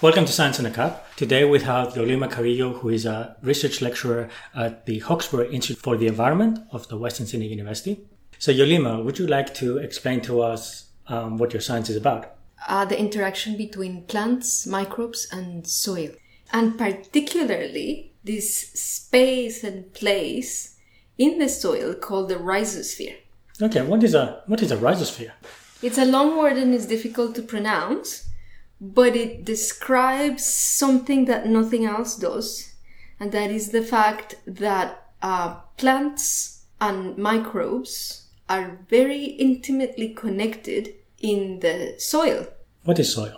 Welcome to Science in a Cup. Today we have Yolima Carrillo, who is a research lecturer at the Hawkesbury Institute for the Environment of the Western Sydney University. So Yolima, would you like to explain to us what your science is about? The interaction between plants, microbes, and soil. And particularly this space and place in the soil called the rhizosphere. Okay, what is a rhizosphere? It's a long word and it's difficult to pronounce, but it describes something that nothing else does, and that is the fact that plants and microbes are very intimately connected in the soil. What is soil?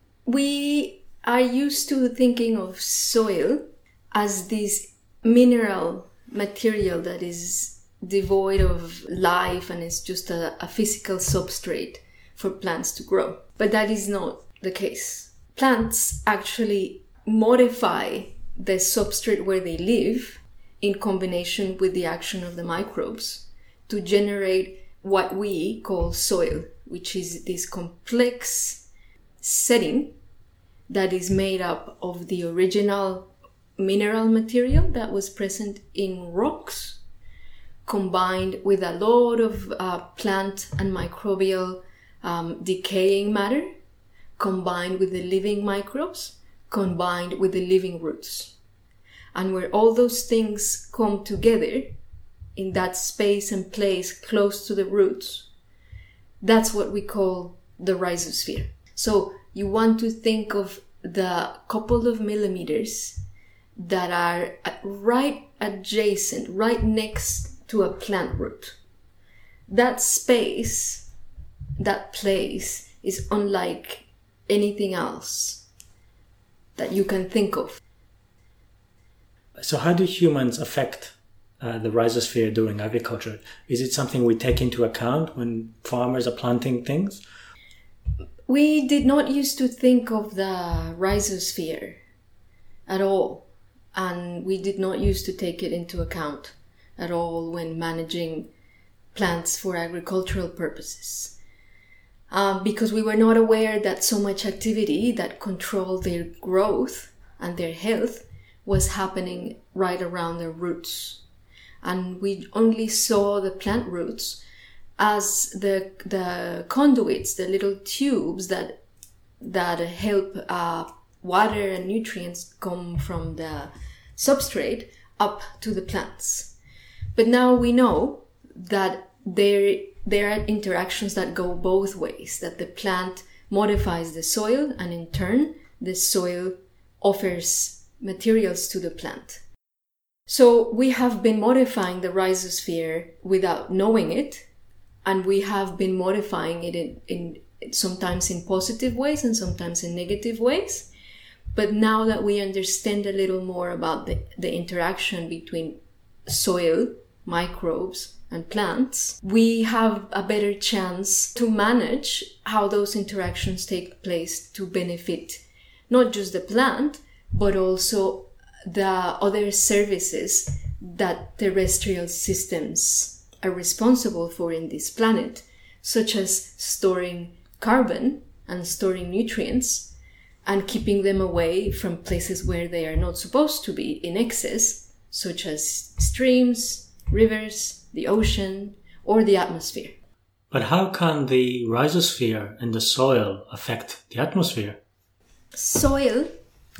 We are used to thinking of soil as this mineral material that is devoid of life and is just a physical substrate for plants to grow. But that is not the case. Plants actually modify the substrate where they live in combination with the action of the microbes to generate what we call soil, which is this complex setting that is made up of the original mineral material that was present in rocks, combined with a lot of plant and microbial decaying matter, combined with the living microbes, combined with the living roots. And where all those things come together in that space and place close to the roots, that's what we call the rhizosphere. So you want to think of the couple of millimeters that are right adjacent, right next to a plant root. That space, that place, is unlike anything else that you can think of. So how do humans affect the rhizosphere during agriculture? Is it something we take into account when farmers are planting things? We did not used to think of the rhizosphere at all, and we did not used to take it into account at all when managing plants for agricultural purposes. Because we were not aware that so much activity that controlled their growth and their health was happening right around their roots. And we only saw the plant roots as the conduits, the little tubes that help water and nutrients come from the substrate up to the plants. But now we know that there are interactions that go both ways, that the plant modifies the soil and in turn the soil offers materials to the plant. So we have been modifying the rhizosphere without knowing it, and we have been modifying it in sometimes in positive ways and sometimes in negative ways. But now that we understand a little more about the interaction between soil, microbes, and plants, we have a better chance to manage how those interactions take place to benefit not just the plant, but also the other services that terrestrial systems are responsible for in this planet, such as storing carbon and storing nutrients and keeping them away from places where they are not supposed to be in excess, such as streams, rivers, the ocean, or the atmosphere. But how can the rhizosphere and the soil affect the atmosphere? Soil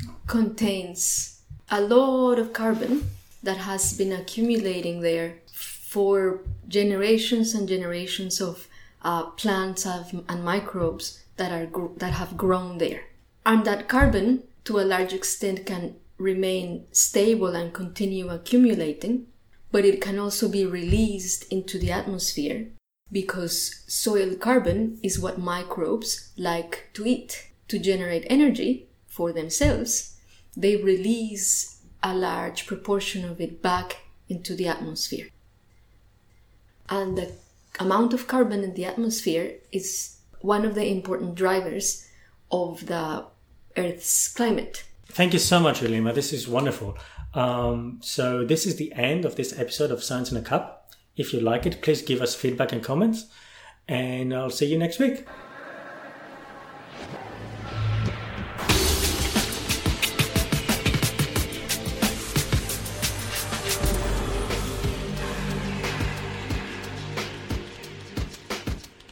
contains a lot of carbon that has been accumulating there for generations and generations of plants and microbes that have grown there. And that carbon, to a large extent, can remain stable and continue accumulating, but it can also be released into the atmosphere because soil carbon is what microbes like to eat. To generate energy for themselves, they release a large proportion of it back into the atmosphere. And the amount of carbon in the atmosphere is one of the important drivers of the Earth's climate. Thank you so much, Yolima. This is wonderful. So this is the end of this episode of Science in a Cup. If you like it, please give us feedback and comments. And I'll see you next week.